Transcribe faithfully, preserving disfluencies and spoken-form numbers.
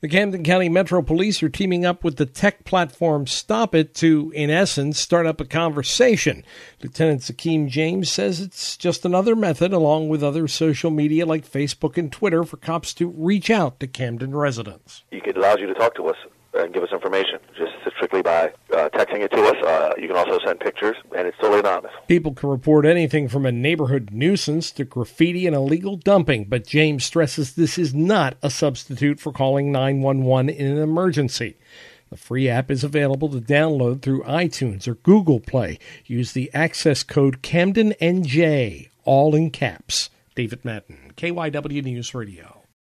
The Camden County Metro Police are teaming up with the tech platform Stop It to, in essence, start up a conversation. Lieutenant Zakeem James says it's just another method, along with other social media like Facebook and Twitter, for cops to reach out to Camden residents. It allows you to talk to us and give us information, just strictly by uh, texting it to us. Uh, you can also send pictures, and it's totally anonymous. People can report anything from a neighborhood nuisance to graffiti and illegal dumping, but James stresses this is not a substitute for calling nine one one in an emergency. The free app is available to download through iTunes or Google Play. Use the access code Camden N J, all in caps. David Madden, K Y W News Radio.